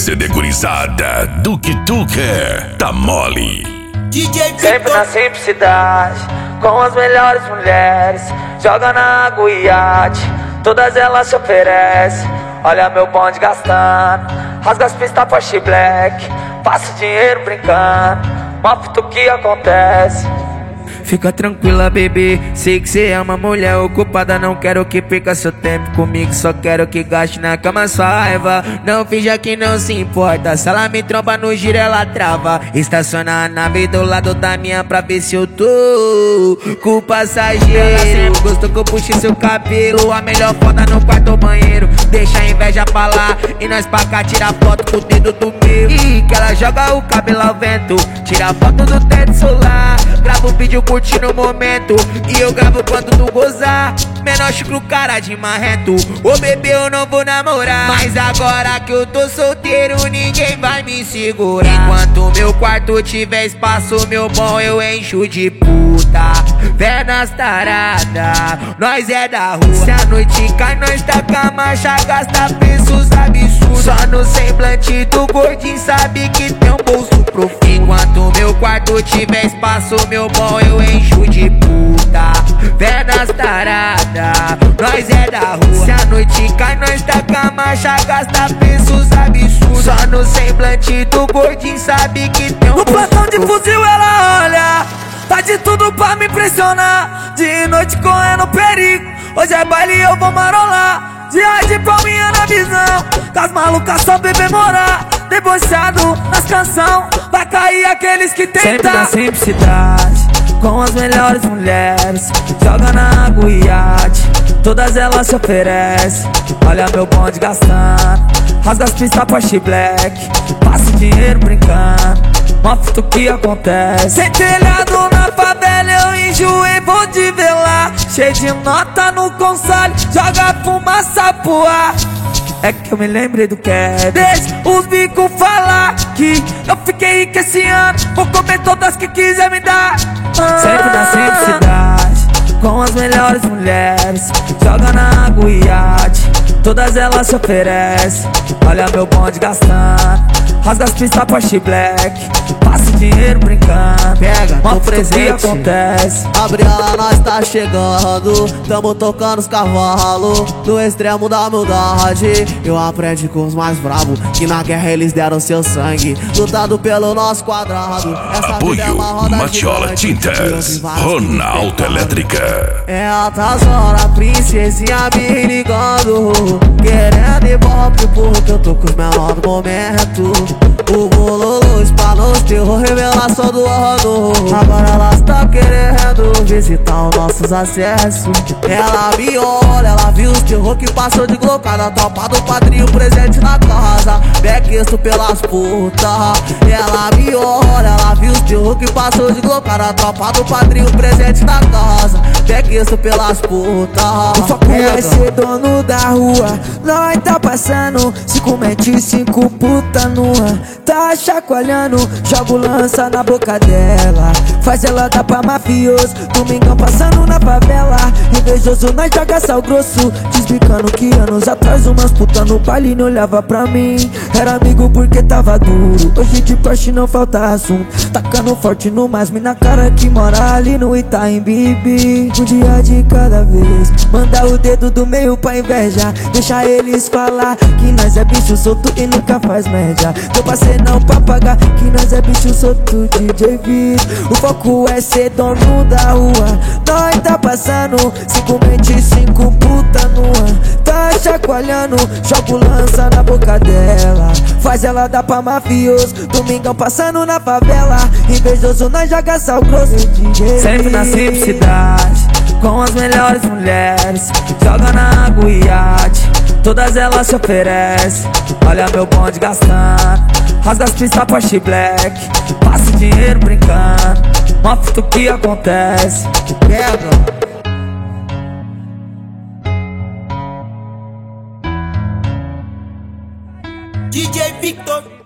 CD gurizada, do que tu quer, tá mole. DJ Sempre na simplicidade, com as melhores mulheres. Joga na água e iate, todas elas se oferecem. Olha meu bonde gastando, rasga as pistas Porsche Black. Passa dinheiro brincando, mostra o que acontece. Fica tranquila, bebê, sei que cê é uma mulher ocupada. Não quero que perca seu tempo comigo, só quero que gaste na cama sua raiva. Não finja que não se importa, se ela me tromba no giro ela trava. Estaciona a nave do lado da minha pra ver se eu tô com o passageiro. Ela sempre gostou que eu puxe seu cabelo, a melhor foda no quarto ou banheiro. Deixa a inveja pra lá e nós pra cá tirar foto com o dedo do meu. E que ela joga o cabelo ao vento, tira foto do teto solar. Grava um vídeo curtindo o momento e eu gravo quando tu gozar. Menor chucro, cara de marrento. Ô bebê, eu não vou namorar, mas agora que eu tô solteiro ninguém vai me segurar. Enquanto meu quarto tiver espaço, meu bom, eu encho de puta. Pernas tarada, nós é da rua. Se a noite cai, nós taca a marcha, gasta preços absurdos. Só no semblante do gordinho sabe que tem um bolso profundo. Enquanto meu quarto tiver espaço, meu bom, eu encho de puta. Pernas tarada, nós é da rua. Se a noite cai, nós taca a marcha, gasta preços absurdos. Só no semblante do gordinho sabe que tem um no bolso plantão de profundo. fuzil ela olha, tá de tudo pra me impressionar. De noite correndo perigo, hoje é baile e eu vou marolar. Dia de palminha na visão, com as malucas só bebê morar. Debochado nas canção, vai cair aqueles que tentam. Sempre na simplicidade, com as melhores mulheres. Joga na água e iate, todas elas se oferecem. Olha meu bonde gastando, rasga as pistas Porsche Black. Passa dinheiro brincando, mostra o que acontece. Sem telhado na favela eu enjoei, vou te ver lá. Cheio de nota no console, joga fumaça pro ar. É que eu me lembrei do que é. Deixa os bicos falar que eu fiquei rico esse ano. Vou comer todas que quiser me dar. Sempre na simplicidade, com as melhores mulheres. Joga na água e iate, todas elas se oferecem. Olha meu bonde gastando, rasga as pistas Porsche Black. Passa dinheiro brincando, pega no presente, que acontece. Gabriela, nós tá chegando, tamo tocando os cavalos no extremo da humildade. Eu aprendi com os mais bravos, que na guerra eles deram seu sangue, lutado pelo nosso quadrado. Essa vida é Apoio uma roda Matiola gigante, Tintas, Ronaldo Elétrica. é altas horas, princesinha me ligando, querendo ibope porque eu tô com os menores do momento. O bololô espalhou os terror, revelação do ano. Agora elas tá querendo visitar os nossos acessos. Ela me olha, ela viu os terror que passou de glocada. Tropa do padrinho presente na casa, bequeço pelas putas. Ela me olha, ela viu os terror que passou de glocada. Tropa do padrinho presente na casa, bequeço pelas putas. O foco é ser dono da rua, nós tá passando 5 metros e 5 puta nua. Tá chacoalhando, joga o lança na boca dela, faz ela dar pra mafioso. Domingão passando na favela, invejoso nós joga sal grosso. Desbicando que anos atrás umas puta no baile não olhava pra mim. Era amigo porque tava duro, hoje de Porsche não falta assunto. Tacando forte no mais mina cara que mora ali no Itaim Bibi. Um dia de cada vez, manda o dedo do meio pra inveja. Deixa eles falar que nós é bicho solto e nunca faz média. Teu parceiro não pra pagar, que nós é bicho solto, DJ Vitor. O foco é ser dono da rua, nós tá passando 5 mente e 5 puta nua. Tá chacoalhando, joga o lança na boca dela, faz ela dar pra mafioso. Domingão passando na favela, invejoso nós joga sal grosso, DJ. Sempre na simplicidade, com as melhores mulheres. Joga na água e iate, todas elas se oferecem. Olha meu bonde gastando, rasga as pistas Porsche Black. Passa dinheiro brincando, mostra o que acontece. Pega. DJ Victor.